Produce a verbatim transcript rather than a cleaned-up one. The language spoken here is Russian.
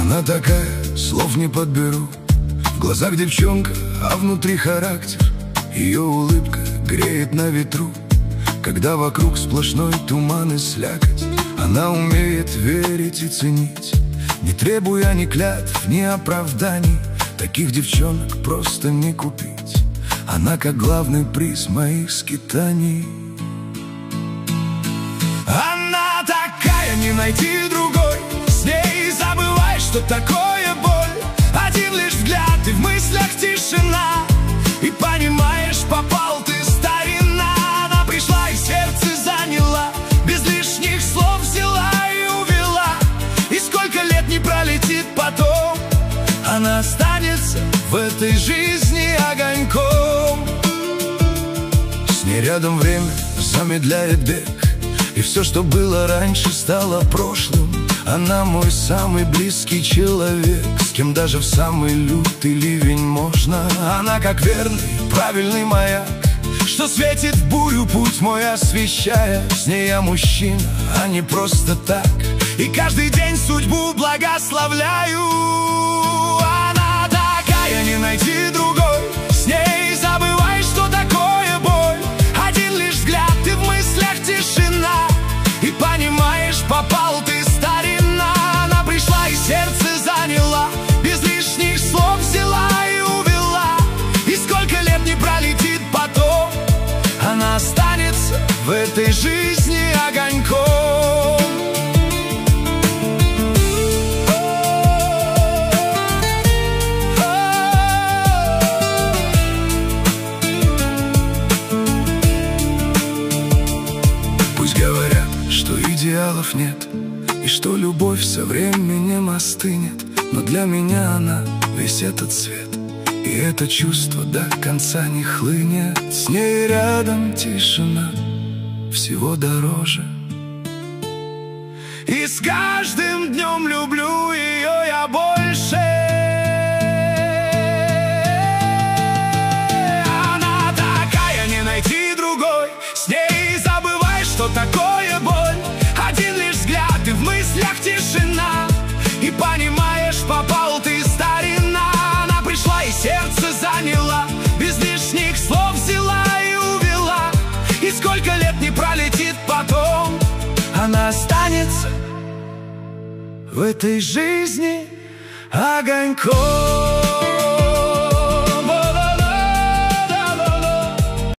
Она такая, слов не подберу. В глазах девчонка, а внутри характер. Ее улыбка греет на ветру, когда вокруг сплошной туман и слякоть. Она умеет верить и ценить, не требуя ни клятв, ни оправданий. Таких девчонок просто не купить. Она как главный приз моих скитаний. Она такая, не найти другой. С ней забывай, что такое боль. Один лишь взгляд, и в мыслях тишина. И понимаешь, попал ты, старина. Она пришла и сердце заняла, без лишних слов взяла и увела. И сколько лет не пролетит потом, она останется в этой жизни огоньком. С ней рядом время замедляет бег, и все, что было раньше, стало прошлым. Она мой самый близкий человек, с кем даже в самый лютый ливень можно. Она как верный, правильный маяк, что светит в бурю путь мой освещая. С ней я мужчина, а не просто так, и каждый день судьбу благословляю. Она такая, не найти другой. С ней забывай, что такое боль. Один лишь взгляд, и в мыслях тишина. И понимаешь, попал ты, старина. Она пришла и сердце заняла, без лишних слов взяла и увела. И сколько лет не пролетит потом, она останется в этой жизни огоньком. Идеалов нет, и что любовь со временем остынет, но для меня она весь этот свет, и это чувство до конца не хлынет. С ней рядом тишина всего дороже, и с каждым днем люблю ее я больше. Она такая, не найти другой. С ней забывай, что такое боль. Один лишь взгляд, и в мыслях тишина. И понимаешь, попал ты, старина. Она пришла и сердце заняла, без лишних слов взяла и увела. И сколько лет не пролетит потом, она останется в этой жизни огоньком.